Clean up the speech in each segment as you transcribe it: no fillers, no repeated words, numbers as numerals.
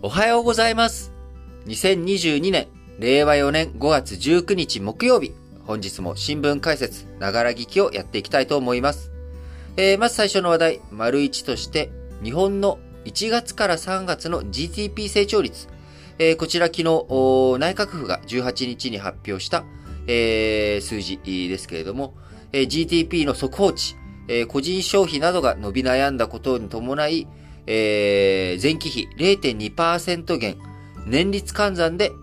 おはようございます。2022年、令和4年5月19日木曜日、本日も新聞解説、ながら聞きをやっていきたいと思います。まず最初の話題、丸1として、日本の1月から3月の GDP 成長率、こちら昨日、内閣府が18日に発表した、数字ですけれども、GDP の速報値、個人消費などが伸び悩んだことに伴い、前期比 0.2% 減、年率換算で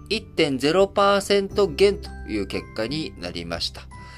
1.0% 減という結果になりました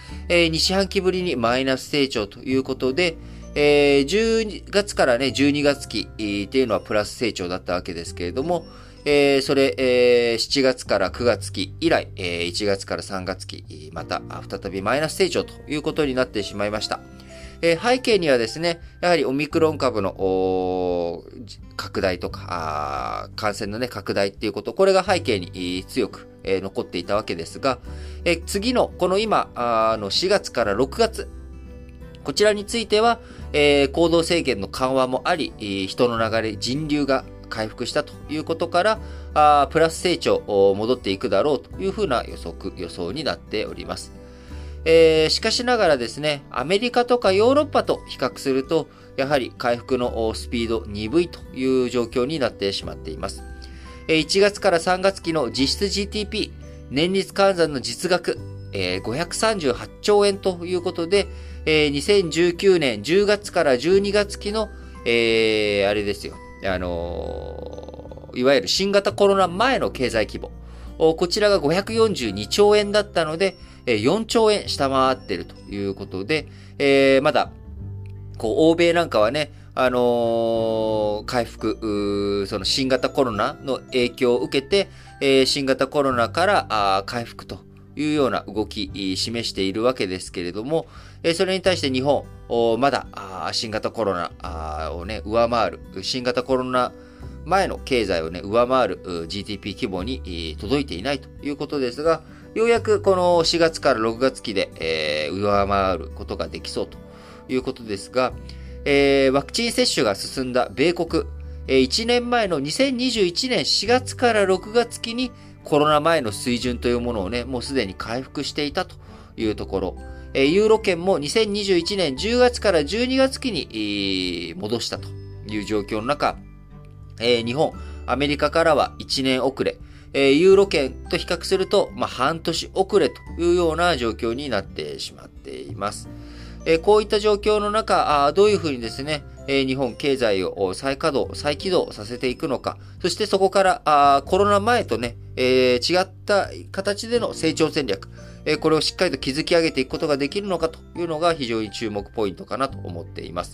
。2四半期ぶりにマイナス成長ということで、10月からね、12月期っていうのはプラス成長だったわけですけれども、7月から9月期以来、1月から3月期、また再びマイナス成長ということになってしまいました。背景にはですね、やはりオミクロン株の拡大とか、感染のね、拡大っていうこと、これが背景に強く残っていたわけですが、次のこの今の4月から6月、こちらについては、行動制限の緩和もあり、人の流れ、人流が回復したということから、プラス成長戻っていくだろうというふうな予想になっております。しかしながらですね、アメリカとかヨーロッパと比較すると、やはり回復のスピード鈍いという状況になってしまっています。1月から3月期の実質 GDP、年率換算の実額、538兆円ということで、2019年10月から12月期の、あれですよ、いわゆる新型コロナ前の経済規模、こちらが542兆円だったので、4兆円下回っているということで、まだ、欧米なんかはね、回復、その新型コロナの影響を受けて、新型コロナから回復というような動き示しているわけですけれども、それに対して日本、まだ新型コロナをね、上回る、新型コロナ前の経済をね、上回る GDP 規模に届いていないということですが、ようやくこの4月から6月期で、上回ることができそうということですが、ワクチン接種が進んだ米国、1年前の2021年4月から6月期にコロナ前の水準というものをね、もうすでに回復していたというところ、ユーロ圏も2021年10月から12月期に戻したという状況の中、日本、アメリカからは1年遅れ、ユーロ圏と比較すると、半年遅れというような状況になってしまっています。こういった状況の中、どういうふうにですね、日本経済を再起動させていくのか、そしてそこからコロナ前とね、違った形での成長戦略、これをしっかりと築き上げていくことができるのかというのが非常に注目ポイントかなと思っています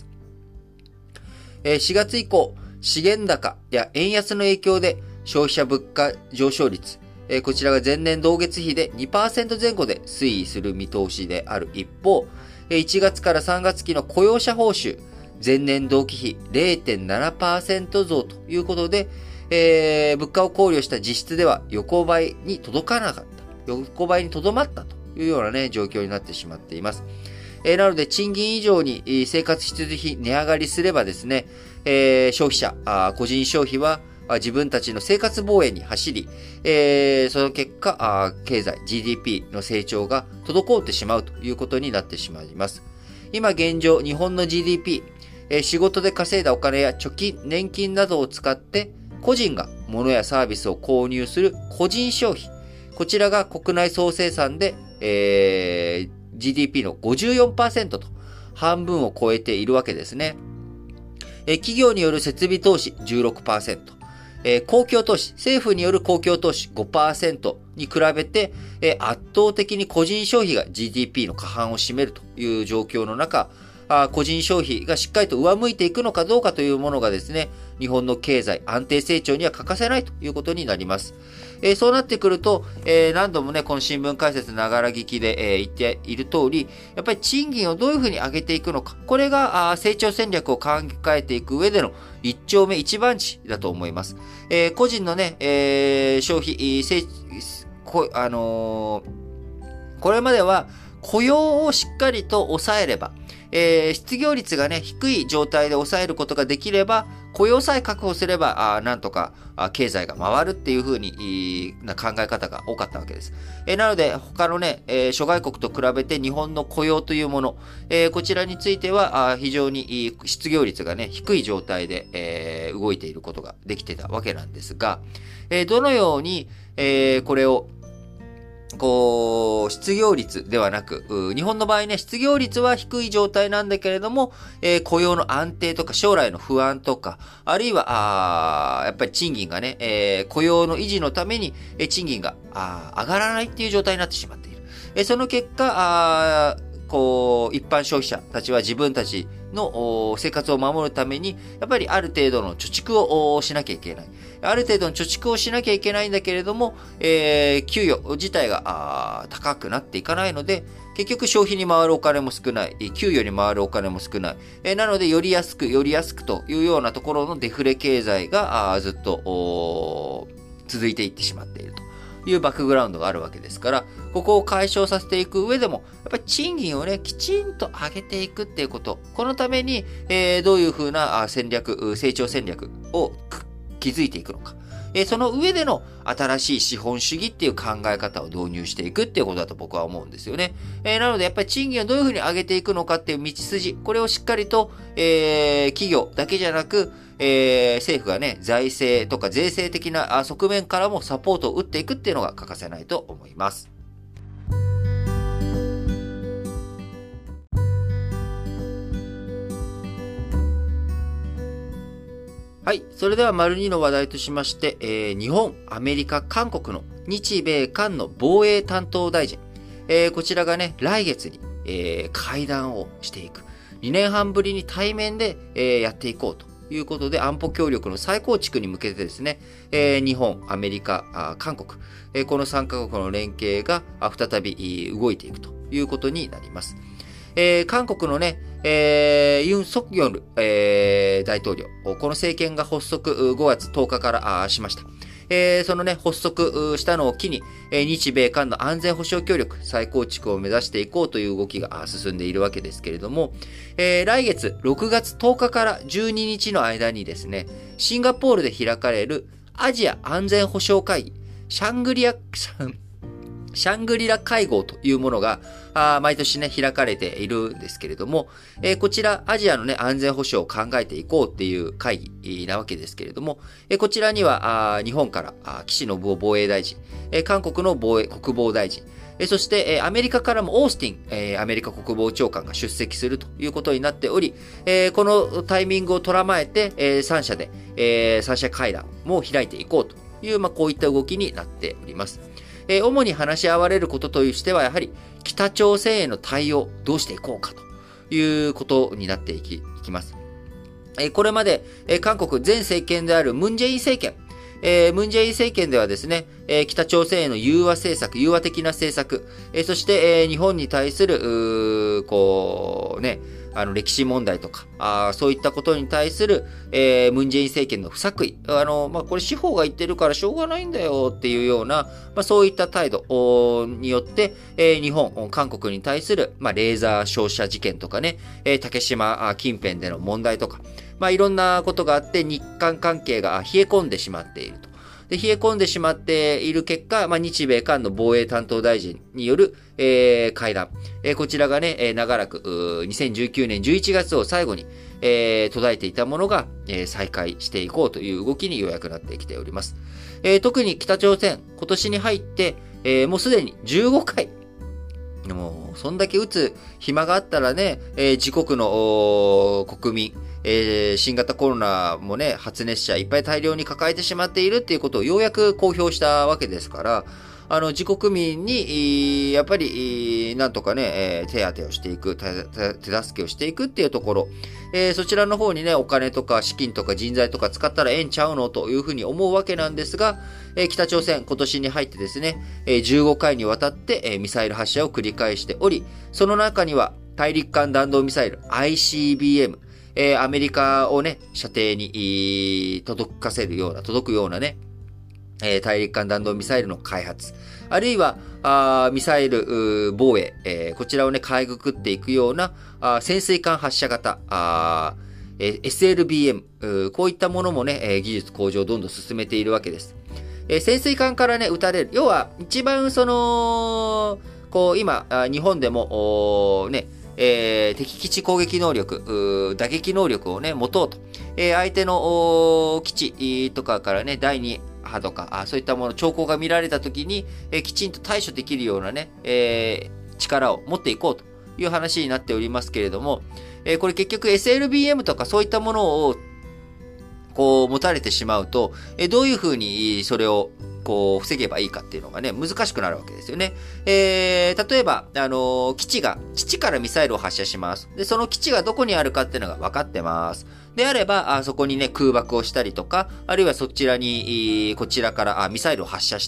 。4月以降、資源高や円安の影響で消費者物価上昇率、こちらが前年同月比で 2% 前後で推移する見通しである一方、1月から3月期の雇用者報酬、前年同期比 0.7% 増ということで、物価を考慮した実質では横ばいに届かなかった。横ばいにとどまったというようなね、状況になってしまっています。なので、賃金以上に生活必需費値上がりすればですね、消費者、個人消費は自分たちの生活防衛に走り、その結果、経済、GDP の成長が滞ってしまうということになってしまいます。今現状、日本の GDP、仕事で稼いだお金や貯金、年金などを使って、個人が物やサービスを購入する個人消費、こちらが国内総生産で、GDP の 54% と半分を超えているわけですね。企業による設備投資 16%、公共投資、政府による公共投資 5% に比べて、圧倒的に個人消費が GDP の過半を占めるという状況の中、個人消費がしっかりと上向いていくのかどうかというものがですね、日本の経済安定成長には欠かせないということになります。そうなってくると、何度もね、この新聞解説ながら聞きで、言っている通り、やっぱり賃金をどういうふうに上げていくのか、これが成長戦略を考えていく上での一丁目一番地だと思います。個人のね、消費、これまでは雇用をしっかりと抑えれば、 失業率がね、低い状態で抑えることができれば、雇用さえ確保すれば、なんとか経済が回るっていう風にな考え方が多かったわけです。なので、他のね、諸外国と比べて日本の雇用というもの、こちらについては非常に失業率がね、低い状態で、動いていることができてたわけなんですが、どのように、これを失業率ではなく、日本の場合ね、失業率は低い状態なんだけれども、雇用の安定とか将来の不安とか、あるいは、やっぱり賃金がね、雇用の維持のために、賃金が上がらないっていう状態になってしまっている。その結果、一般消費者たちは自分たちの生活を守るために、やっぱりある程度の貯蓄をしなきゃいけない。ある程度の貯蓄をしなきゃいけないんだけれども、給与自体が高くなっていかないので、結局消費に回るお金も少ない、給与に回るお金も少ない。なので、より安くというようなところのデフレ経済がずっと続いていってしまっているというバックグラウンドがあるわけですから、ここを解消させていく上でも、やっぱり賃金をね、きちんと上げていくっていうこと。このために、どういうふうな戦略、成長戦略を築いていくのか。その上での新しい資本主義っていう考え方を導入していくっていうことだと僕は思うんですよね。なのでやっぱり賃金をどういうふうに上げていくのかっていう道筋、これをしっかりと、企業だけじゃなく、政府がね、財政とか税制的な側面からもサポートを打っていくっていうのが欠かせないと思います。はい。それでは、丸2の話題としまして、日本、アメリカ、韓国の日米韓の防衛担当大臣。こちらがね、来月に、会談をしていく。2年半ぶりに対面で、やっていこうということで、安保協力の再構築に向けてですね、日本、アメリカ、韓国、この3カ国の連携が再び動いていくということになります。韓国のね、ユン・ソクヨル、大統領、この政権が発足5月10日からしました。そのね、発足したのを機に、日米韓の安全保障協力再構築を目指していこうという動きが進んでいるわけですけれども、来月6月10日から12日の間にですね、シンガポールで開かれるアジア安全保障会議、シャングリラ会合というものが、毎年ね、開かれているんですけれども、こちら、アジアのね、安全保障を考えていこうっていう会議なわけですけれども、こちらには、日本から、岸信夫防衛大臣、韓国の国防大臣、そして、アメリカからもオースティン、アメリカ国防長官が出席するということになっており、このタイミングを捉まえて、3者で、三者会談も開いていこうという、こういった動きになっております。主に話し合われることとしては、やはり北朝鮮への対応、どうしていこうかということになっていきます。これまで、韓国前政権であるムン・ジェイン政権、ムン・ジェイン政権ではですね、北朝鮮への融和的な政策、そして、日本に対する、歴史問題とか、そういったことに対する、ムン・ジェイン政権の不作為。これ司法が言ってるからしょうがないんだよっていうような、そういった態度によって、日本、韓国に対する、レーザー照射事件とかね、竹島近辺での問題とか、いろんなことがあって日韓関係が冷え込んでしまっていると。で、冷え込んでしまっている結果、日米韓の防衛担当大臣による、会談。こちらがね、長らく、2019年11月を最後に、途絶えていたものが、再開していこうという動きにようやくなってきております。特に北朝鮮、今年に入って、もうすでに15回、もう、そんだけ撃つ暇があったらね、自国の国民、新型コロナもね、発熱者いっぱい大量に抱えてしまっているっていうことをようやく公表したわけですから、自国民に、やっぱり、なんとかね、手当てをしていく、手助けをしていくっていうところ、そちらの方にね、お金とか資金とか人材とか使ったらええんちゃうのというふうに思うわけなんですが、北朝鮮、今年に入ってですね、15回にわたって、ミサイル発射を繰り返しており、その中には、大陸間弾道ミサイル、ICBM、アメリカをね、射程に届くようなね、 大陸間弾道ミサイルの開発、あるいは、ミサイル防衛、こちらをね、かいくぐっていくような、潜水艦発射型、SLBM、こういったものもね、技術向上をどんどん進めているわけです。潜水艦からね、撃たれる。要は、一番今、日本でも、敵基地攻撃能力、打撃能力をね、持とうと。相手の基地とかからね、第2波とか、そういったもの、兆候が見られたときに、きちんと対処できるようなね、力を持っていこうという話になっておりますけれども、これ結局 SLBM とかそういったものを持たれてしまうと、どういうふうにそれを防げばいいかっていうのがね、難しくなるわけですよね。例えば、基地からミサイルを発射します。で、その基地がどこにあるかっていうのが分かってます。であれば、そこにね、空爆をしたりとか、あるいはこちらからミサイルを発射して、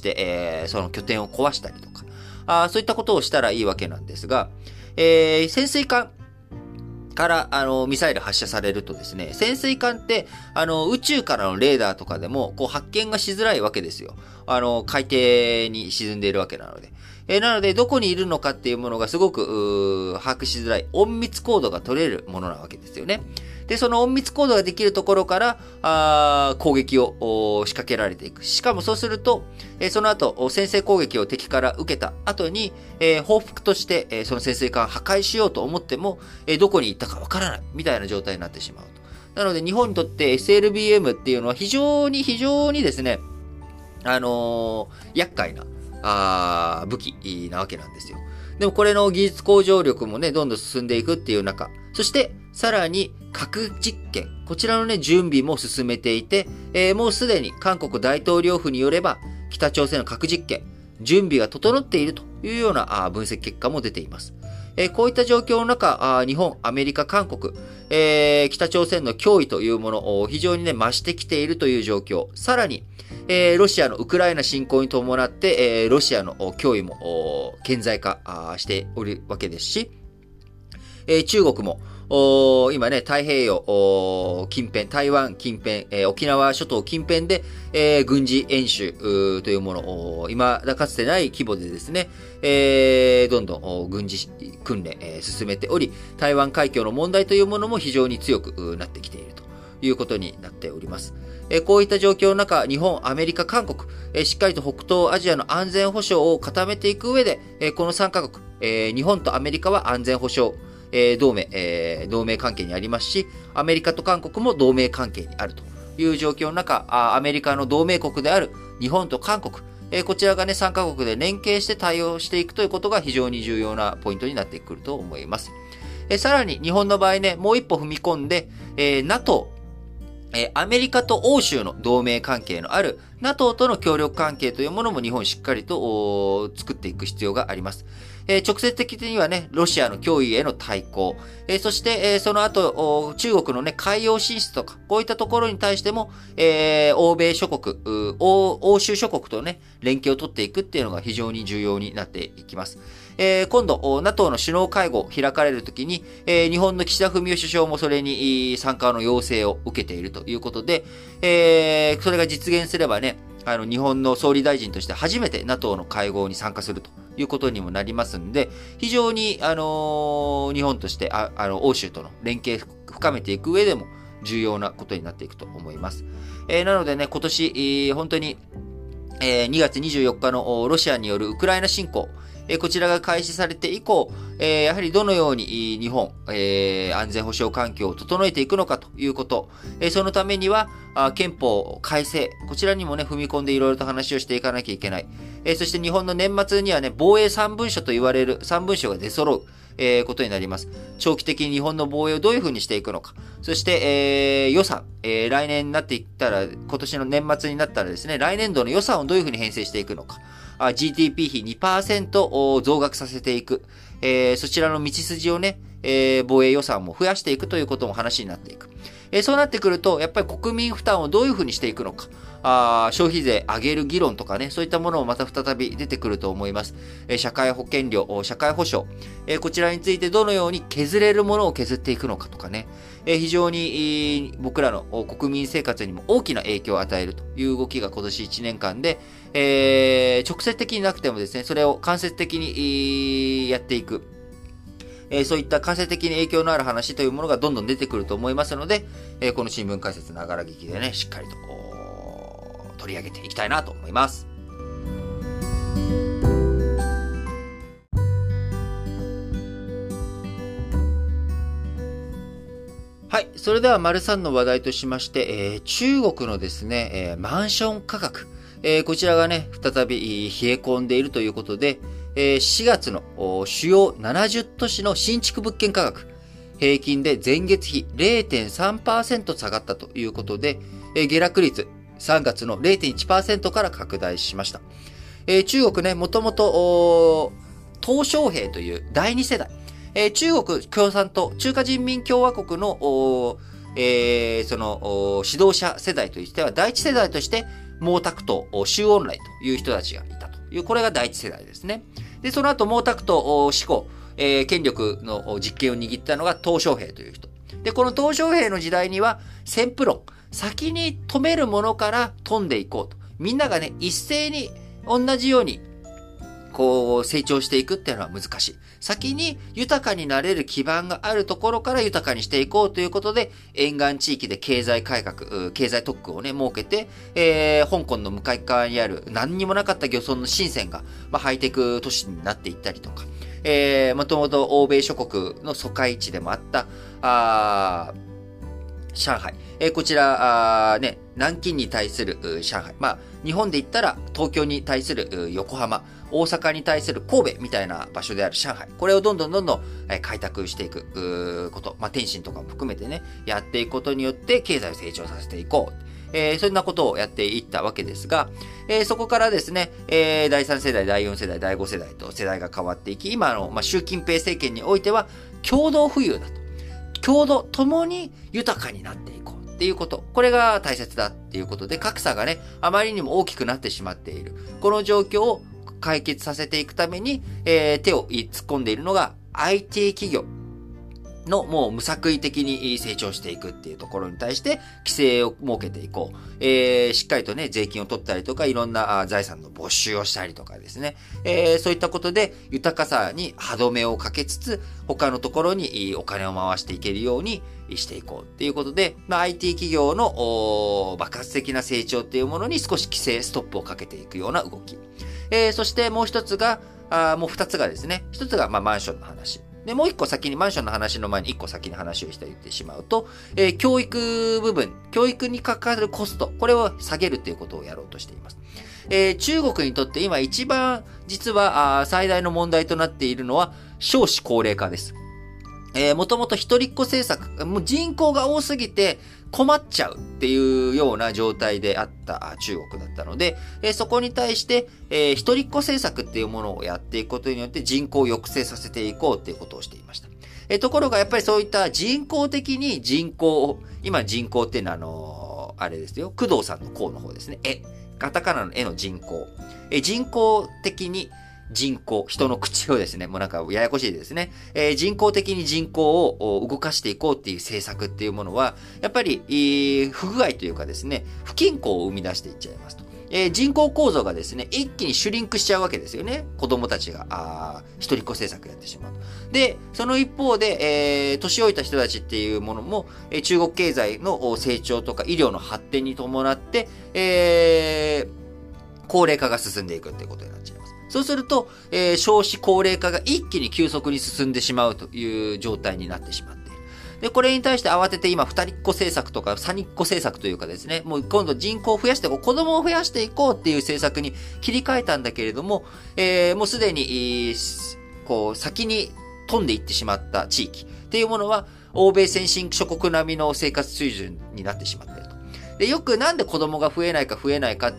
その拠点を壊したりとか、そういったことをしたらいいわけなんですが、潜水艦から、ミサイル発射されるとですね、潜水艦って、宇宙からのレーダーとかでも、発見がしづらいわけですよ。海底に沈んでいるわけなので。なので、どこにいるのかっていうものがすごく、把握しづらい、隠密コードが取れるものなわけですよね。で、その隠密コードができるところから、攻撃を仕掛けられていく。しかもそうすると、その後、先制攻撃を敵から受けた後に、報復として、その潜水艦を破壊しようと思っても、どこに行ったかわからない、みたいな状態になってしまうと。なので、日本にとって SLBM っていうのは非常にですね、厄介な、武器なわけなんですよ。でもこれの技術向上力もね、どんどん進んでいくっていう中、そして、さらに核実験、こちらのね、準備も進めていて、もうすでに韓国大統領府によれば、北朝鮮の核実験、準備が整っているというような分析結果も出ています。こういった状況の中、日本、アメリカ、韓国、北朝鮮の脅威というものを非常にね、増してきているという状況。さらに、ロシアのウクライナ侵攻に伴って、ロシアの脅威も顕在化しておるわけですし、中国も、今ね、太平洋近辺、台湾近辺、沖縄諸島近辺で、軍事演習というものを、今だかつてない規模でですね、どんどん軍事訓練、進めており、台湾海峡の問題というものも非常に強くなってきているということになっております。こういった状況の中、日本、アメリカ、韓国、しっかりと北東アジアの安全保障を固めていく上で、この3カ国、日本とアメリカは安全保障、同盟関係にありますし、アメリカと韓国も同盟関係にあるという状況の中、アメリカの同盟国である日本と韓国、こちらがね、3カ国で連携して対応していくということが非常に重要なポイントになってくると思います。さらに日本の場合ね、もう一歩踏み込んで、NATO、アメリカと欧州の同盟関係のある NATO との協力関係というものも日本しっかりと作っていく必要があります。直接的にはね、ロシアの脅威への対抗、そして、その後、中国のね、海洋進出とか、こういったところに対しても、欧米諸国、欧州諸国とね、連携を取っていくっていうのが非常に重要になっていきます。今度、NATO の首脳会合開かれるときに、日本の岸田文雄首相もそれに参加の要請を受けているということで、それが実現すればね、日本の総理大臣として初めて NATO の会合に参加するということにもなりますんで、非常に、日本として、欧州との連携深めていく上でも重要なことになっていくと思います。なのでね、今年、本当に、2月24日のロシアによるウクライナ侵攻、こちらが開始されて以降、やはりどのように日本、安全保障環境を整えていくのかということ、そのためには憲法改正、こちらにもね、踏み込んでいろいろと話をしていかなきゃいけない。そして日本の年末にはね、防衛3文書と言われる3文書が出揃う。ことになります。長期的に日本の防衛をどういう風にしていくのか。そして、予算、来年になっていったら、今年の年末になったらですね、来年度の予算をどういう風に編成していくのか。GDP 比 2% を増額させていく。そちらの道筋をね、 防衛予算も増やしていくということも話になっていく。そうなってくると、やっぱり国民負担をどういうふうにしていくのか。消費税上げる議論とかね、そういったものもまた再び出てくると思います。社会保険料、社会保障、こちらについてどのように削れるものを削っていくのかとかね、非常に僕らの国民生活にも大きな影響を与えるという動きが今年1年間で、直接的になくてもですね、それを間接的にやっていく。そういった間接的に影響のある話というものがどんどん出てくると思いますので、この新聞解説ながら聞きでね、しっかりと取り上げていきたいなと思います。はい。それでは、丸3の話題としまして、中国のですね、マンション価格。こちらがね、再び冷え込んでいるということで、4月の主要70都市の新築物件価格、平均で前月比 0.3% 下がったということで、下落率3月の 0.1% から拡大しました。中国ね、もともと、鄧小平という第2世代、中国共産党、中華人民共和国の、指導者世代としては、第一世代として、毛沢東、周恩来という人たちがいたという、これが第一世代ですね。で、その後、毛沢東死後、権力の実権を握ったのが鄧小平という人。で、この鄧小平の時代には、先富論、先に富めるものから富んでいこうと。みんながね、一斉に同じように、成長していくっていうのは難しい。先に豊かになれる基盤があるところから豊かにしていこうということで、沿岸地域で経済改革、経済特区をね、設けて、香港の向かい側にある何にもなかった漁村の深センが、ハイテク都市になっていったりとか、もともと欧米諸国の疎開地でもあった、上海。こちら、南京に対する上海。日本で言ったら東京に対する横浜、大阪に対する神戸みたいな場所である上海。これをどんどん開拓していくこと。天津とかも含めてね、やっていくことによって経済を成長させていこう。そんなことをやっていったわけですが、そこからですね、第3世代、第4世代、第5世代と世代が変わっていき、今の、習近平政権においては共同富裕だと。共同、共に豊かになっていこうっていうこと。これが大切だっていうことで、格差がね、あまりにも大きくなってしまっている。この状況を解決させていくために、手を突っ込んでいるのが IT 企業のもう無作為的に成長していくっていうところに対して規制を設けていこう。しっかりとね、税金を取ったりとか、いろんな財産の没収をしたりとかですね。そういったことで豊かさに歯止めをかけつつ、他のところにお金を回していけるようにしていこうっていうことで、IT 企業の爆発的な成長っていうものに少し規制、ストップをかけていくような動き。そしてもう一つが、もう二つがですね、一つがマンションの話。で、もう一個先に、マンションの話の前に一個先に話をして言ってしまうと、教育部分、教育にかかるコスト、これを下げるということをやろうとしています。中国にとって今一番実は最大の問題となっているのは少子高齢化です。もともと一人っ子政策、もう人口が多すぎて困っちゃうっていうような状態であった中国だったので、そこに対して、一人っ子政策っていうものをやっていくことによって人口を抑制させていこうっていうことをしていました。ところがやっぱりそういった人工的に人口を、今人口っていうのはあれですよ、工藤さんの項の方ですね。カタカナの絵の人口。人工的に人口、人の口をですね、もうなんかややこしいですね。人工的に人口を動かしていこうっていう政策っていうものは、やっぱり、不具合というかですね、不均衡を生み出していっちゃいますと。人口構造がですね、一気にシュリンクしちゃうわけですよね。子供たちが、一人っ子政策やってしまうと。で、その一方で、年老いた人たちっていうものも、中国経済の成長とか医療の発展に伴って、高齢化が進んでいくっていうことになっちゃいます。そうすると、少子高齢化が一気に急速に進んでしまうという状態になってしまっている。で、これに対して慌てて今、二人っ子政策とか三人っ子政策というかですね、もう今度人口を増やして、子供を増やしていこうっていう政策に切り替えたんだけれども、もうすでに、先に飛んでいってしまった地域っていうものは、欧米先進諸国並みの生活水準になってしまっていると。で、よくなんで子供が増えないかって言っ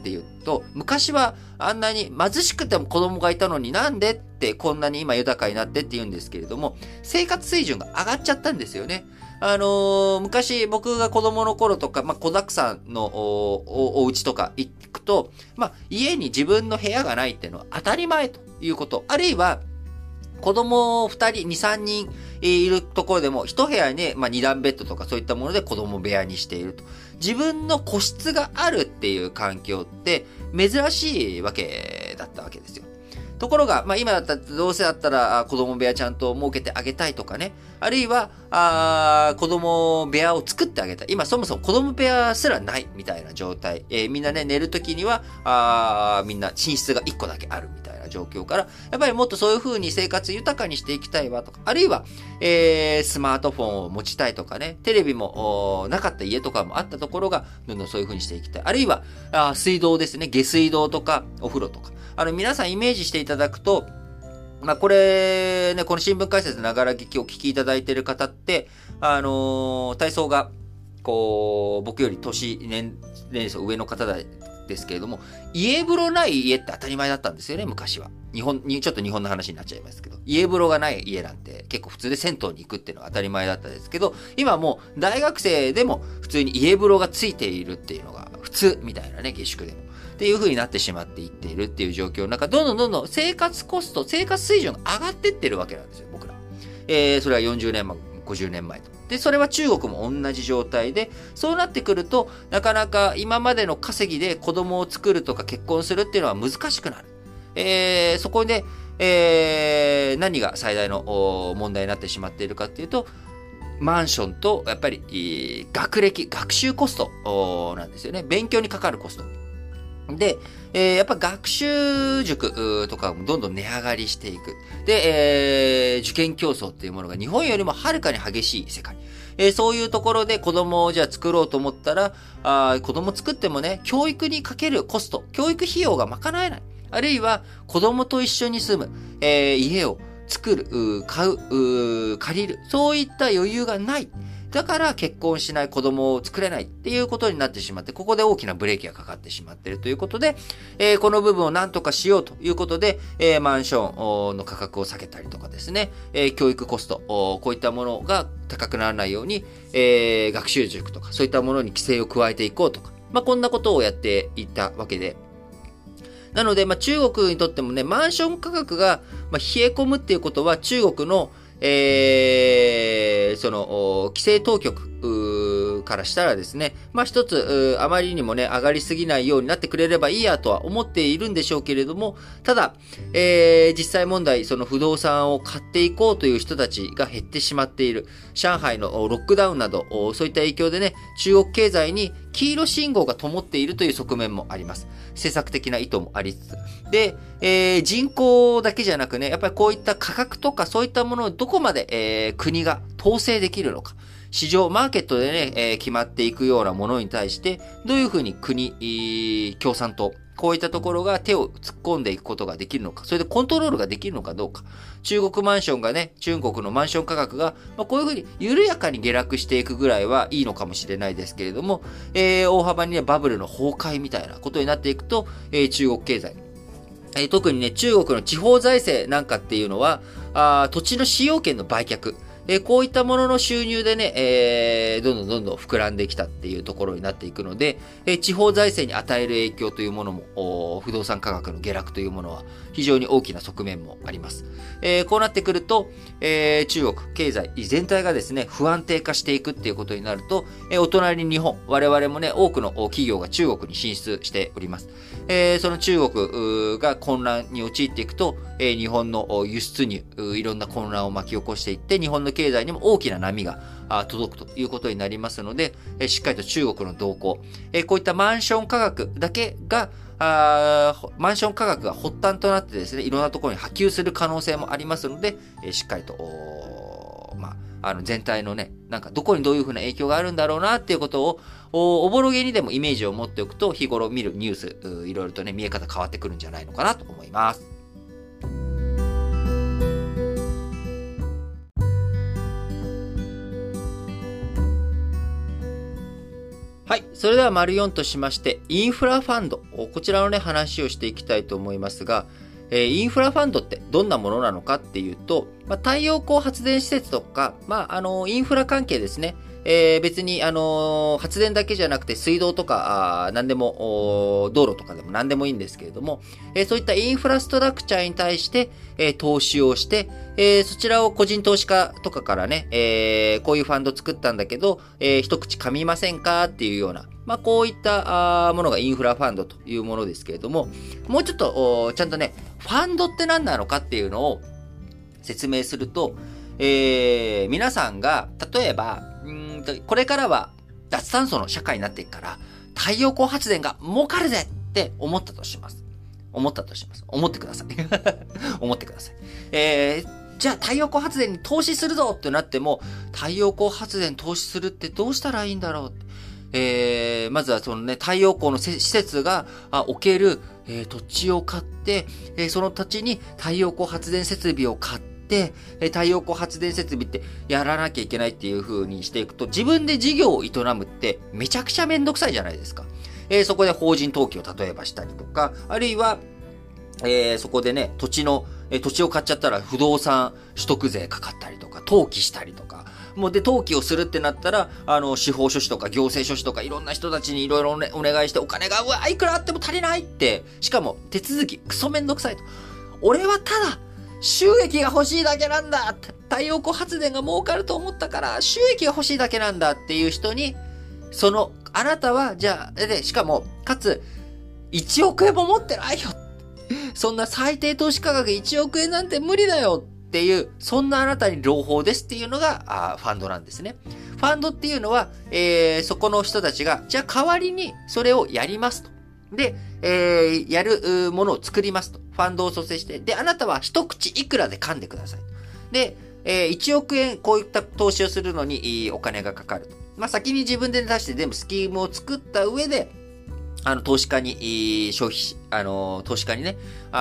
と、昔はあんなに貧しくても子供がいたのになんでってこんなに今豊かになってって言うんですけれども、生活水準が上がっちゃったんですよね。昔僕が子供の頃とか、子沢山のお家とか行くと、家に自分の部屋がないっていうのは当たり前ということ。あるいは、子供2人、2、3人いるところでも、一部屋にね、2段ベッドとかそういったもので子供部屋にしていると。自分の個室があるっていう環境って珍しいわけだったわけですよ。ところが、今だったら、どうせだったら子供部屋ちゃんと設けてあげたいとかね。あるいは、子供部屋を作ってあげたい。今そもそも子供部屋すらないみたいな状態。みんなね、寝るときには、みんな寝室が1個だけあるみたいな状況から、やっぱりもっとそういう風に生活豊かにしていきたいわとか、あるいは、スマートフォンを持ちたいとかね、テレビもなかった家とかもあったところが、どんどんそういう風にしていきたい。あるいは、水道ですね、下水道とか、お風呂とか。皆さんイメージしていただくと、これね、この新聞解説ながら聞きを聞きいただいている方って、体操が、僕より年齢層上の方ですけれども、家風呂ない家って当たり前だったんですよね、昔は。ちょっと日本の話になっちゃいますけど、家風呂がない家なんて結構普通で銭湯に行くっていうのは当たり前だったですけど、今もう大学生でも普通に家風呂がついているっていうのが普通みたいなね、下宿でも。っていう風になってしまっていっているっていう状況の中、どんどん生活コスト、生活水準が上がってってるわけなんですよ、僕ら。それは40年前、50年前と。で、それは中国も同じ状態で、そうなってくると、なかなか今までの稼ぎで子供を作るとか結婚するっていうのは難しくなる。そこで、何が最大の問題になってしまっているかっていうと、マンションと、やっぱり、学習コストなんですよね。勉強にかかるコスト。で、やっぱ学習塾とかもどんどん値上がりしていく。で、受験競争っていうものが日本よりもはるかに激しい世界。そういうところで子供をじゃあ作ろうと思ったら、子供作ってもね、教育にかけるコスト、教育費用が賄えない。あるいは子供と一緒に住む、家を作る、買う、借りる。そういった余裕がない。だから結婚しない子供を作れないっていうことになってしまって、ここで大きなブレーキがかかってしまっているということで、この部分を何とかしようということで、マンションの価格を下げたりとかですね、教育コスト、こういったものが高くならないように、学習塾とかそういったものに規制を加えていこうとか、こんなことをやっていったわけで、なので、中国にとってもね、マンション価格が、冷え込むっていうことは、中国の規制当局からしたらですね、一つ、あまりにもね、上がりすぎないようになってくれればいいやとは思っているんでしょうけれども、ただ、実際問題、その不動産を買っていこうという人たちが減ってしまっている。上海のロックダウンなど、そういった影響でね、中国経済に黄色信号が灯っているという側面もあります。政策的な意図もありつつ。で、人口だけじゃなくね、やっぱりこういった価格とかそういったものをどこまで、国が統制できるのか。市場、マーケットでね、決まっていくようなものに対して、どういうふうに国、共産党、こういったところが手を突っ込んでいくことができるのか、それでコントロールができるのかどうか。中国マンションがね、中国のマンション価格が、こういうふうに緩やかに下落していくぐらいはいいのかもしれないですけれども、大幅にね、バブルの崩壊みたいなことになっていくと、中国経済、特にね、中国の地方財政なんかっていうのは、土地の使用権の売却、こういったものの収入でね、どんどん膨らんできたっていうところになっていくので、地方財政に与える影響というものも、不動産価格の下落というものは非常に大きな側面もあります。こうなってくると、中国経済全体がですね、不安定化していくっていうことになると、お隣に日本、我々もね、多くの企業が中国に進出しております。その中国が混乱に陥っていくと、日本の輸出入、いろんな混乱を巻き起こしていって、日本の経済にも大きな波が届くということになりますので、しっかりと中国の動向、こういったマンション価格だけが、マンション価格が発端となってですね、いろんなところに波及する可能性もありますので、しっかりと、全体のね、なんかどこにどういうふうな影響があるんだろうなっていうことを、おぼろげにでもイメージを持っておくと、日頃見るニュース、いろいろとね、見え方変わってくるんじゃないのかなと思います。 はい。それでは丸4としまして、インフラファンド。こちらのね、話をしていきたいと思いますが、インフラファンドってどんなものなのかっていうと、太陽光発電施設とか、インフラ関係ですね。別に、発電だけじゃなくて水道とか、何でも、道路とかでも何でもいいんですけれども、そういったインフラストラクチャーに対して、投資をして、そちらを個人投資家とかからね、こういうファンド作ったんだけど、一口噛みませんかっていうような、こういったものがインフラファンドというものですけれども、もうちょっと、ちゃんとね、ファンドって何なのかっていうのを説明すると、皆さんが、例えば、これからは脱炭素の社会になっていくから、太陽光発電が儲かるぜって思ったとします。思ってください。思ってください。じゃあ太陽光発電に投資するぞってなっても、太陽光発電投資するってどうしたらいいんだろうって。まずはそのね、太陽光の施設が置ける、土地を買って、その土地に太陽光発電設備を買って、太陽光発電設備ってやらなきゃいけないっていう風にしていくと、自分で事業を営むってめちゃくちゃめんどくさいじゃないですか。そこで法人登記を例えばしたりとか、あるいは、そこでね、土地を買っちゃったら不動産取得税かかったりとか、登記したりとか、もうで、登記をするってなったら、司法書士とか行政書士とかいろんな人たちにいろいろお願いしてお金が、いくらあっても足りないって、しかも手続きクソめんどくさいと。俺はただ、収益が欲しいだけなんだ。太陽光発電が儲かると思ったから、収益が欲しいだけなんだっていう人に、あなたは、じゃあ、で、しかも、かつ、1億円も持ってないよ。そんな最低投資価格1億円なんて無理だよっていう、そんなあなたに朗報ですっていうのが、ファンドなんですね。ファンドっていうのは、そこの人たちが、じゃあ代わりにそれをやりますと。で、やるものを作りますと。ファンドを蘇生して、で、あなたは一口いくらで噛んでください。で、1億円こういった投資をするのにお金がかかると。先に自分で出して全部スキームを作った上で、投資家に、投資家にね、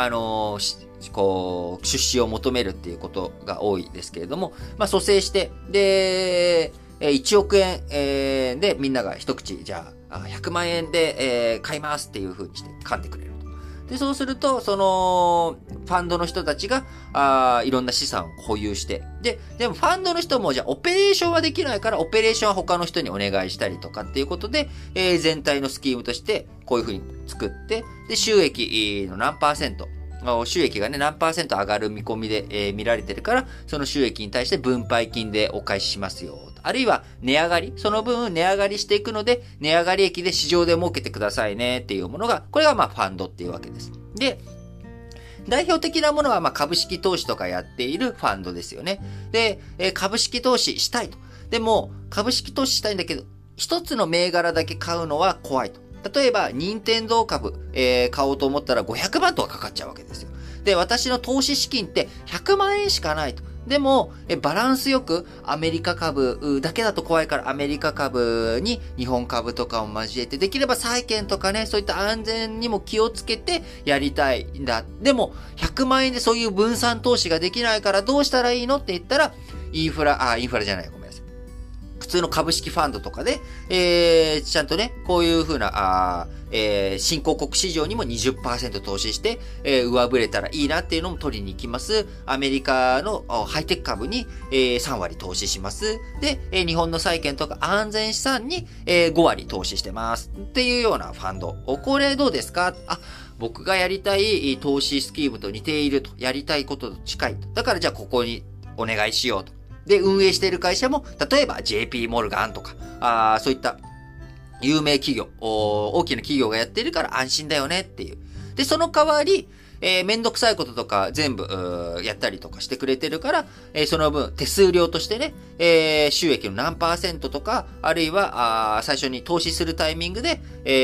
出資を求めるっていうことが多いですけれども、蘇生して、で、1億円、でみんなが一口、じゃあ、100万円で、買いますっていう風にして噛んでくれると。で、そうすると、ファンドの人たちが、いろんな資産を保有して、でもファンドの人も、じゃあ、オペレーションはできないから、オペレーションは他の人にお願いしたりとかっていうことで、全体のスキームとして、こういう風に作って、で、収益の何%、収益がね、何%上がる見込みで、見られてるから、その収益に対して分配金でお返ししますよ。あるいは、値上がり。その分、値上がりしていくので、値上がり益で市場で儲けてくださいねっていうものが、これがファンドっていうわけです。で、代表的なものは、株式投資とかやっているファンドですよね。で、株式投資したいと。でも、株式投資したいんだけど、一つの銘柄だけ買うのは怖いと。例えば、任天堂株、買おうと思ったら500万とかかかっちゃうわけですよ。で、私の投資資金って100万円しかないと。でも、バランスよくアメリカ株だけだと怖いからアメリカ株に日本株とかを交えて、できれば債券とかね、そういった安全にも気をつけてやりたいんだ。でも、100万円でそういう分散投資ができないからどうしたらいいのって言ったら、インフラじゃない、ごめんなさい。普通の株式ファンドとかで、ちゃんとね、こういう風な、新興国市場にも 20% 投資して、上振れたらいいなっていうのも取りに行きます。アメリカのハイテク株に、3割投資します。で、日本の債券とか安全資産に、5割投資してます。っていうようなファンド。これどうですか？僕がやりたい投資スキームと似ていると。やりたいことと近いと。だからじゃあここにお願いしようと。で、運営している会社も、例えば JP モルガンとか、そういった有名企業、大きな企業がやってるから安心だよねっていう。で、その代わり、めんどくさいこととか全部、やったりとかしてくれてるから、その分手数料としてね、収益の何%とか、あるいは、最初に投資するタイミングで、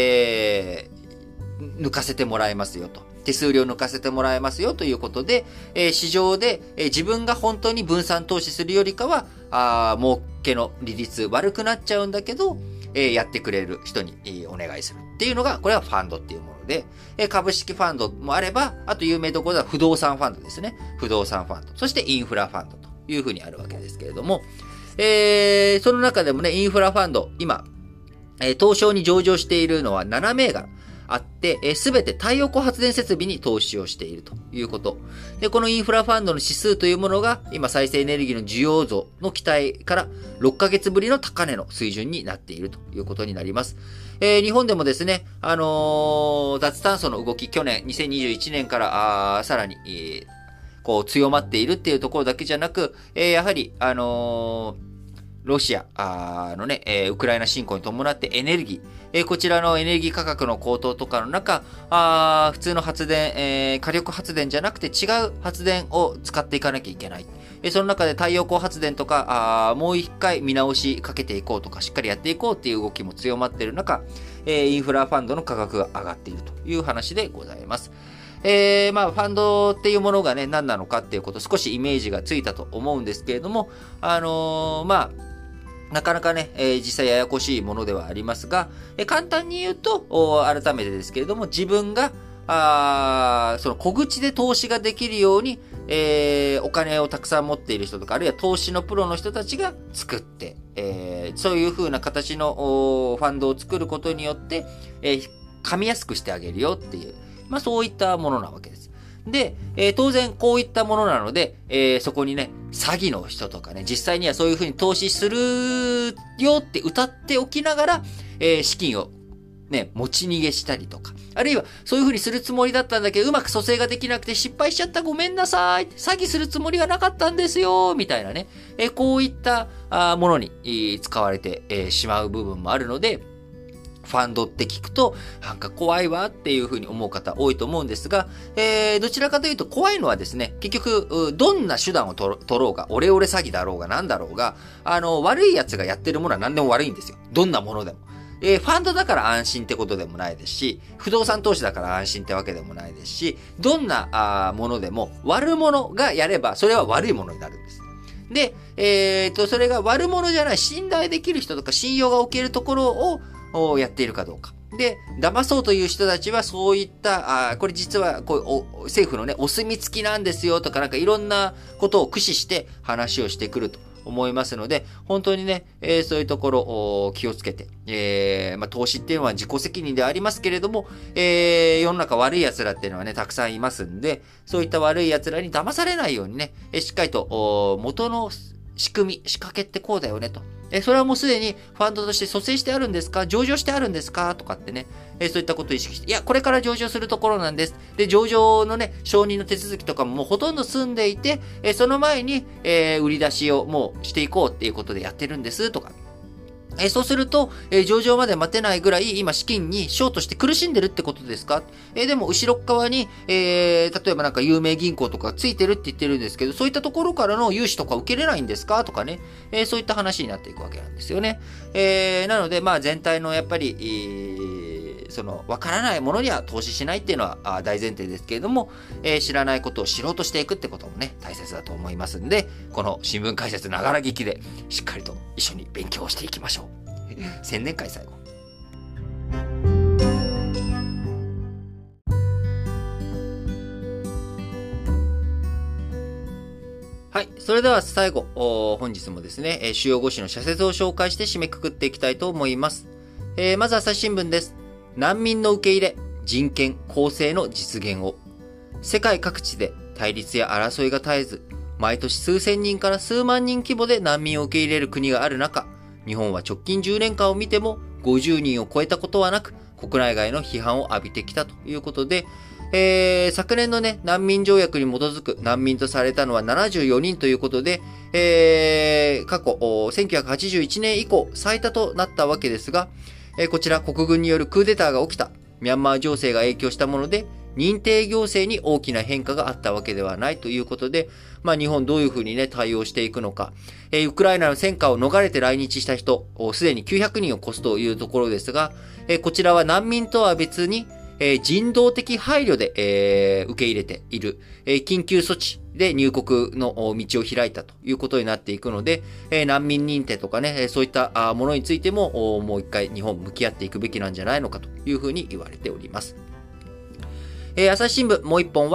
抜かせてもらえますよと。手数料抜かせてもらえますよということで、市場で、自分が本当に分散投資するよりかは、儲けの利率悪くなっちゃうんだけど、やってくれる人に、お願いするっていうのが、これはファンドっていうもので、株式ファンドもあれば、あと有名どころでは不動産ファンドですね。不動産ファンド。そしてインフラファンドというふうにあるわけですけれども、その中でもね、インフラファンド、今、 東証に上場しているのは7銘柄あって、すべて太陽光発電設備に投資をしているということ。で、このインフラファンドの指数というものが、今再生エネルギーの需要増の期待から6ヶ月ぶりの高値の水準になっているということになります。日本でもですね、脱炭素の動き、去年、2021年から、さらに、こう、強まっているっていうところだけじゃなく、やはり、ロシアのね、ウクライナ侵攻に伴ってエネルギー、こちらのエネルギー価格の高騰とかの中、普通の発電、火力発電じゃなくて違う発電を使っていかなきゃいけない。その中で太陽光発電とか、もう一回見直しかけていこうとか、しっかりやっていこうっていう動きも強まっている中、インフラファンドの価格が上がっているという話でございます。ファンドっていうものがね、何なのかっていうこと、少しイメージがついたと思うんですけれども、なかなかね、実際ややこしいものではありますが、簡単に言うと、改めてですけれども、自分が、その小口で投資ができるように、お金をたくさん持っている人とか、あるいは投資のプロの人たちが作って、そういう風な形のファンドを作ることによって、噛みやすくしてあげるよっていう、そういったものなわけです。で、当然こういったものなので、そこにね、詐欺の人とかね、実際にはそういう風に投資するよって歌っておきながら、資金をね、持ち逃げしたりとか、あるいはそういう風にするつもりだったんだけど、うまく蘇生ができなくて失敗しちゃった、ごめんなさい、詐欺するつもりはなかったんですよ、みたいなね、こういったものに使われてしまう部分もあるので、ファンドって聞くと、なんか怖いわっていう風に思う方多いと思うんですが、どちらかというと怖いのはですね、結局、どんな手段を取ろうが、オレオレ詐欺だろうがなんだろうが、悪い奴がやってるものは何でも悪いんですよ。どんなものでも。ファンドだから安心ってことでもないですし、不動産投資だから安心ってわけでもないですし、どんなものでも悪者がやれば、それは悪いものになるんです。で、それが悪者じゃない、信頼できる人とか信用が置けるところをやっているかどうか。で、騙そうという人たちはそういった、これ実は政府のね、お墨付きなんですよとかなんかいろんなことを駆使して話をしてくると思いますので、本当にね、そういうところを気をつけて、投資っていうのは自己責任でありますけれども、世の中悪い奴らっていうのはね、たくさんいますんで、そういった悪い奴らに騙されないようにね、しっかりと元の仕組み、仕掛けってこうだよねと。それはもうすでにファンドとして蘇生してあるんですか？上場してあるんですか？とかってね、そういったことを意識して、いや、これから上場するところなんです。で、上場のね、承認の手続きとかももうほとんど済んでいて、その前に、売り出しをもうしていこうっていうことでやってるんですとか。そうすると、上場まで待てないぐらい今資金にショートして苦しんでるってことですか？でも後ろ側に、例えばなんか有名銀行とかついてるって言ってるんですけど、そういったところからの融資とか受けれないんですか？とかね、そういった話になっていくわけなんですよね。なので、全体のやっぱり、わからないものには投資しないっていうのは大前提ですけれども、知らないことを知ろうとしていくってこともね、大切だと思いますんで、この新聞解説ながら聞きで、しっかりと一緒に勉強していきましょう。1000年会最後。はい。それでは最後、本日もですね、主要5紙の社説を紹介して締めくくっていきたいと思います。まず朝日新聞です。難民の受け入れ、人権、公正の実現を。世界各地で対立や争いが絶えず、毎年数千人から数万人規模で難民を受け入れる国がある中、日本は直近10年間を見ても50人を超えたことはなく、国内外の批判を浴びてきたということで、昨年のね、難民条約に基づく難民とされたのは74人ということで、過去、1981年以降最多となったわけですが、こちら国軍によるクーデターが起きた、ミャンマー情勢が影響したもので、認定行政に大きな変化があったわけではないということで、日本どういうふうにね、対応していくのか。ウクライナの戦火を逃れて来日した人、すでに900人を超すというところですが、こちらは難民とは別に、人道的配慮で、受け入れている、緊急措置で入国の道を開いたということになっていくので、難民認定とかね、そういったものについても、もう一回日本向き合っていくべきなんじゃないのかというふうに言われております。朝日新聞もう一本は、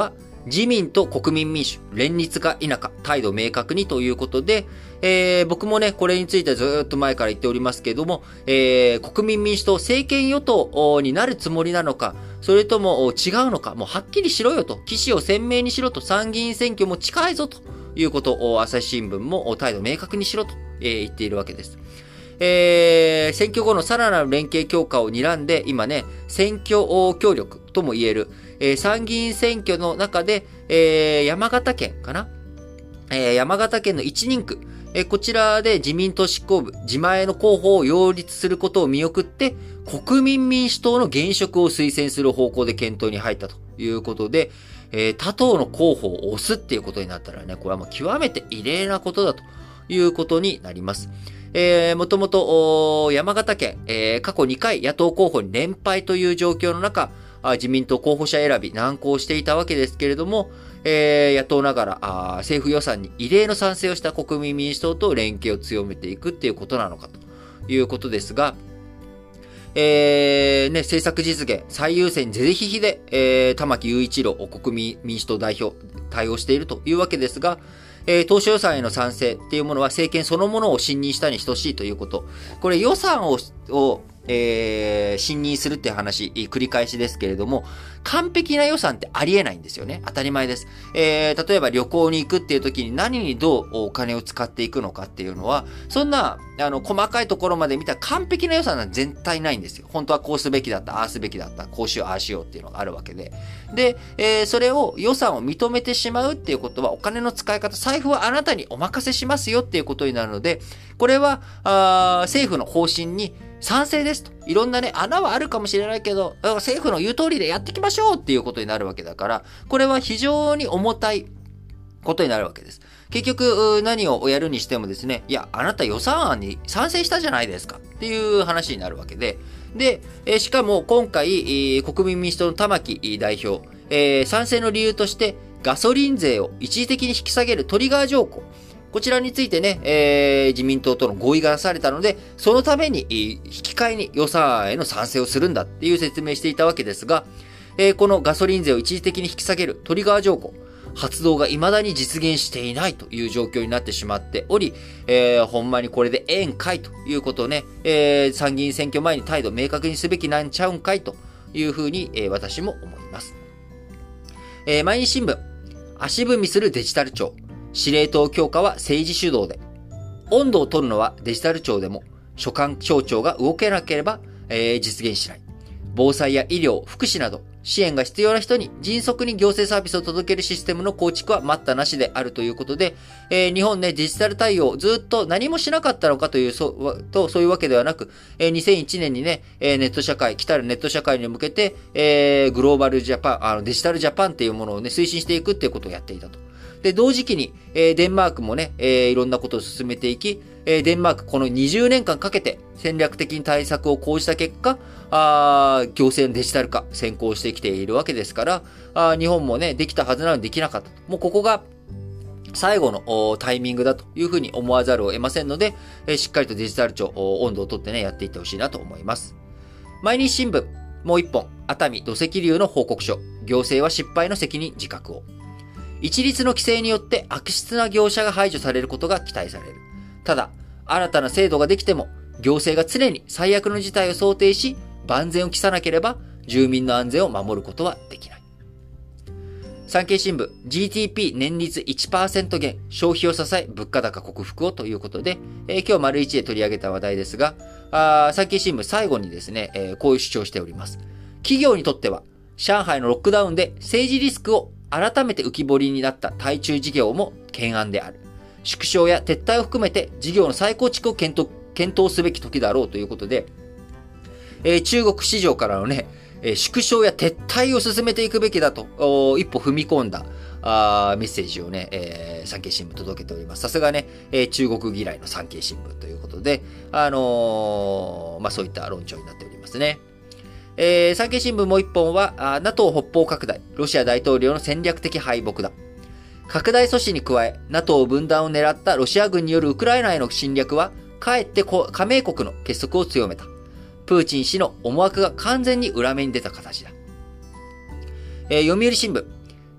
自民と国民民主、連立か否か、態度明確にということで、僕もね、これについてずっと前から言っておりますけれども、国民民主党政権与党になるつもりなのか、それとも違うのか、もうはっきりしろよと、旗手を鮮明にしろと、参議院選挙も近いぞということを、朝日新聞も態度明確にしろと、言っているわけです。選挙後のさらなる連携強化を睨んで、今ね、選挙協力とも言える、参議院選挙の中で、山形県かな、山形県の1人区、こちらで自民党執行部、自前の候補を擁立することを見送って、国民民主党の現職を推薦する方向で検討に入ったということで、他党の候補を推すっていうことになったらね、これはもう極めて異例なことだということになります。もともと山形県、過去2回野党候補に連敗という状況の中、自民党候補者選び難航していたわけですけれども、野党ながら政府予算に異例の賛成をした国民民主党と連携を強めていくっていうことなのかということですが、政策実現最優先是々非で、玉木雄一郎国民民主党代表対応しているというわけですが、当初予算への賛成っていうものは政権そのものを信任したに等しいということ。これ予算を信任するっていう話、繰り返しですけれども、完璧な予算ってありえないんですよね。当たり前です。例えば旅行に行くっていう時に何にどうお金を使っていくのかっていうのは、そんな、細かいところまで見た完璧な予算は絶対ないんですよ。本当はこうすべきだった、ああすべきだった、こうしよう、ああしようっていうのがあるわけで。で、それを予算を認めてしまうっていうことは、お金の使い方、財布はあなたにお任せしますよっていうことになるので、これは、政府の方針に賛成ですと。いろんなね、穴はあるかもしれないけど、政府の言う通りでやっていきましょうっていうことになるわけだから、これは非常に重たいことになるわけです。結局、何をやるにしてもですね、いや、あなた予算案に賛成したじゃないですかっていう話になるわけで、しかも今回、国民民主党の玉木代表、賛成の理由として、ガソリン税を一時的に引き下げるトリガー条項、こちらについてね、自民党との合意がなされたので、そのために、引き換えに予算案への賛成をするんだっていう説明していたわけですが、このガソリン税を一時的に引き下げるトリガー条項、発動が未だに実現していないという状況になってしまっており、ほんまにこれでええんかいということをね、参議院選挙前に態度明確にすべきなんちゃうんかいというふうに、私も思います。毎日新聞、足踏みするデジタル庁。司令塔強化は政治主導で。温度を取るのはデジタル庁でも、所管省庁が動けなければ、実現しない。防災や医療、福祉など、支援が必要な人に迅速に行政サービスを届けるシステムの構築は待ったなしであるということで、日本ね、デジタル対応ずっと何もしなかったのかという、そういうわけではなく、2001年にね、ネット社会、来たるネット社会に向けて、グローバルジャパン、デジタルジャパンっていうものをね、推進していくっていうことをやっていたと。で、同時期に、デンマークもね、いろんなことを進めていき、デンマークこの20年間かけて戦略的に対策を講じた結果、行政のデジタル化先行してきているわけですから、日本もね、できたはずなのにできなかった。もうここが最後のタイミングだというふうに思わざるを得ませんので、しっかりとデジタル庁、温度をとってね、やっていってほしいなと思います。毎日新聞、もう一本、熱海土石流の報告書。行政は失敗の責任自覚を。一律の規制によって悪質な業者が排除されることが期待される。ただ、新たな制度ができても、行政が常に最悪の事態を想定し、万全を期さなければ、住民の安全を守ることはできない。産経新聞、GDP 年率 1% 減、消費を支え、物価高克服をということで、今日丸一で取り上げた話題ですが、産経新聞最後にですね、こういう主張しております。企業にとっては、上海のロックダウンで政治リスクを改めて浮き彫りになった対中事業も懸案である。縮小や撤退を含めて事業の再構築を検討すべき時だろうということで、中国市場からのね、縮小や撤退を進めていくべきだと、一歩踏み込んだメッセージをね、産経新聞届けております。さすがね、中国嫌いの産経新聞ということで、そういった論調になっておりますね。産経新聞もう一本は、NATO 北方拡大、ロシア大統領の戦略的敗北だ。拡大阻止に加え、NATO 分断を狙ったロシア軍によるウクライナへの侵略は、かえって加盟国の結束を強めた。プーチン氏の思惑が完全に裏目に出た形だ。読売新聞、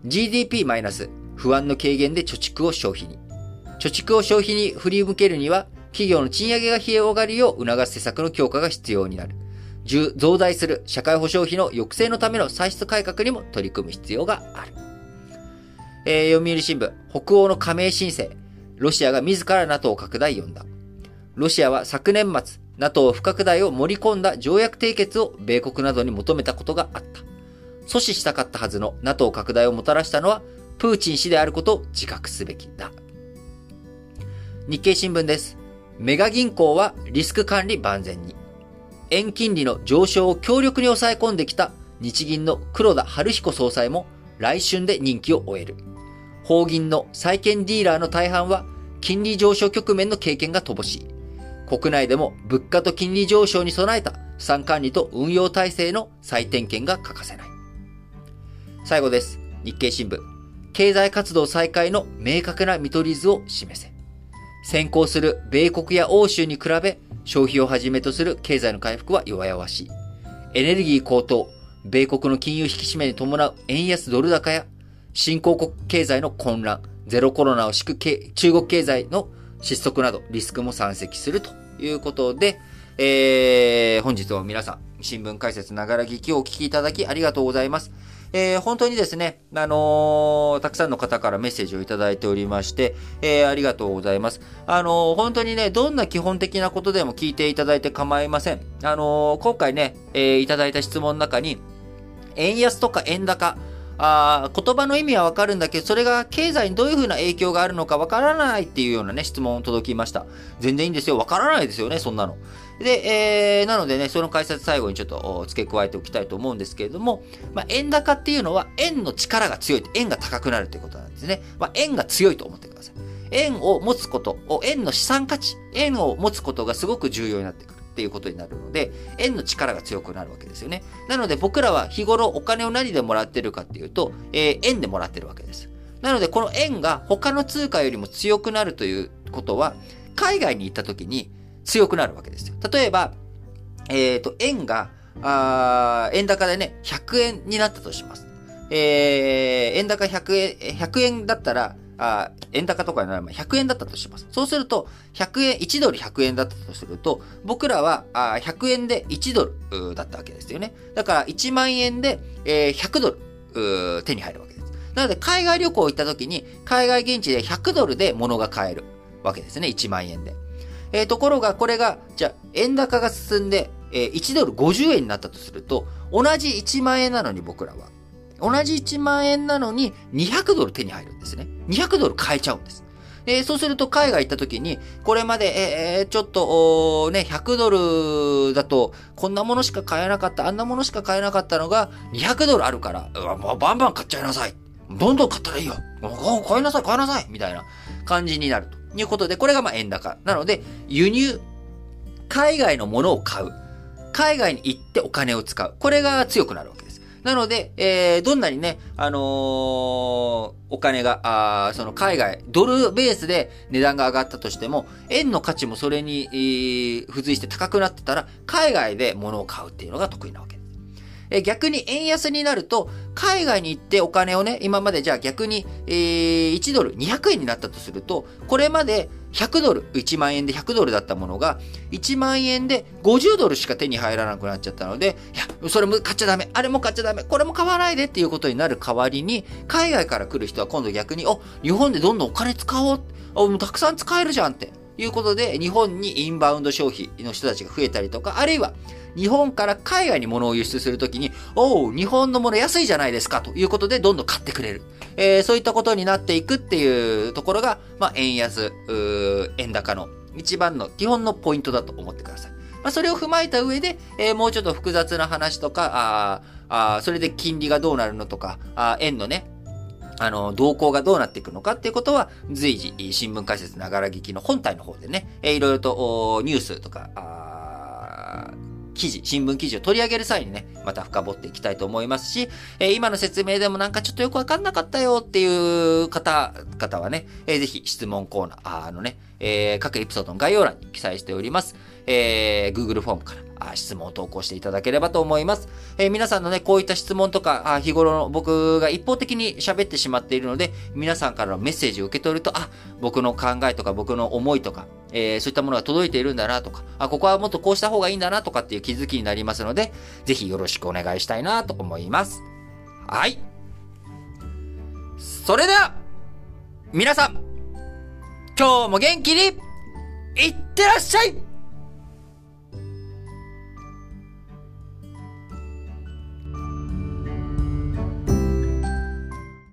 GDP- 不安の軽減で貯蓄を消費に。貯蓄を消費に振り向けるには、企業の賃上げが広がるよう促す施策の強化が必要になる。増大する社会保障費の抑制のための歳出改革にも取り組む必要がある。読売新聞、北欧の加盟申請。ロシアが自ら NATO 拡大呼んだ。ロシアは昨年末、NATO 不拡大を盛り込んだ条約締結を米国などに求めたことがあった。阻止したかったはずの NATO 拡大をもたらしたのは、プーチン氏であることを自覚すべきだ。日経新聞です。メガ銀行はリスク管理万全に。円金利の上昇を強力に抑え込んできた日銀の黒田晴彦総裁も来春で任期を終える。法銀の債券ディーラーの大半は金利上昇局面の経験が乏しい。国内でも物価と金利上昇に備えた資産管理と運用体制の再点検が欠かせない。最後です。日経新聞。経済活動再開の明確な見取り図を示せ。先行する米国や欧州に比べ、消費をはじめとする経済の回復は弱々しい。エネルギー高騰、米国の金融引き締めに伴う円安ドル高や、新興国経済の混乱、ゼロコロナを敷く中国経済の失速などリスクも山積するということで、本日も皆さん、新聞解説ながら聞きをお聞きいただきありがとうございます。本当にですね、たくさんの方からメッセージをいただいておりまして、ありがとうございます。本当にね、どんな基本的なことでも聞いていただいて構いません。今回ね、いただいた質問の中に、円安とか円高、言葉の意味はわかるんだけど、それが経済にどういうふうな影響があるのかわからないっていうようなね、質問を届きました。全然いいんですよ。わからないですよね、そんなの。で、なのでね、その解説最後にちょっと付け加えておきたいと思うんですけれども、円高っていうのは円の力が強い、円が高くなるということなんですね。円が強いと思ってください。円を持つことを、円の資産価値、円を持つことがすごく重要になってくるっていうことになるので、円の力が強くなるわけですよね。なので僕らは日頃お金を何でもらってるかっていうと、円でもらってるわけです。なのでこの円が他の通貨よりも強くなるということは、海外に行った時に強くなるわけですよ。例えば、円が、円高でね、100円になったとします。円高100円だったら、円高とかになる前100円だったとします。そうすると、1ドル100円だったとすると、僕らは100円で1ドルだったわけですよね。だから1万円で100ドル手に入るわけです。なので、海外旅行行った時に、海外現地で100ドルで物が買えるわけですね。1万円で。ところが、これが、じゃあ、円高が進んで、1ドル50円になったとすると、同じ1万円なのに僕らは。同じ1万円なのに200ドル手に入るんですね。200ドル買えちゃうんです。そうすると海外行った時に、これまで、ちょっと、ね、100ドルだと、こんなものしか買えなかった、あんなものしか買えなかったのが、200ドルあるから、もうバンバン買っちゃいなさい。どんどん買ったらいいよ。買いなさい。みたいな感じになるということで、これが円高。なので、輸入、海外のものを買う。海外に行ってお金を使う。これが強くなるわけです。なので、どんなにね、お金が、その海外、ドルベースで値段が上がったとしても、円の価値もそれに、付随して高くなってたら、海外で物を買うっていうのが得意なわけです。逆に円安になると、海外に行ってお金をね、今までじゃあ逆に、1ドル200円になったとすると、これまで100ドル、1万円で100ドルだったものが、1万円で50ドルしか手に入らなくなっちゃったので、いや、それも買っちゃダメ、あれも買っちゃダメ、これも買わないでっていうことになる代わりに、海外から来る人は今度逆に、日本でどんどんお金使おう、もうたくさん使えるじゃんっていうことで、日本にインバウンド消費の人たちが増えたりとか、あるいは、日本から海外に物を輸出するときに、日本のもの安いじゃないですかということでどんどん買ってくれる。そういったことになっていくっていうところが、円安、円高の一番の基本のポイントだと思ってください。それを踏まえた上で、もうちょっと複雑な話とか、それで金利がどうなるのとか、円のね、動向がどうなっていくのかっていうことは、随時、新聞解説ながら聞きの本体の方でね、いろいろとニュースとか、新聞記事を取り上げる際にね、また深掘っていきたいと思いますし、今の説明でもなんかちょっとよくわかんなかったよっていう方はね、ぜひ質問コーナーのね、各エピソードの概要欄に記載しております。Google フォームから質問を投稿していただければと思います。皆さんのね、こういった質問とか、日頃の僕が一方的に喋ってしまっているので、皆さんからのメッセージを受け取ると、僕の考えとか僕の思いとか、そういったものが届いているんだなとか、ここはもっとこうした方がいいんだなとかっていう気づきになりますので、ぜひよろしくお願いしたいなと思います。はい。それでは、皆さん、今日も元気に、いってらっしゃい。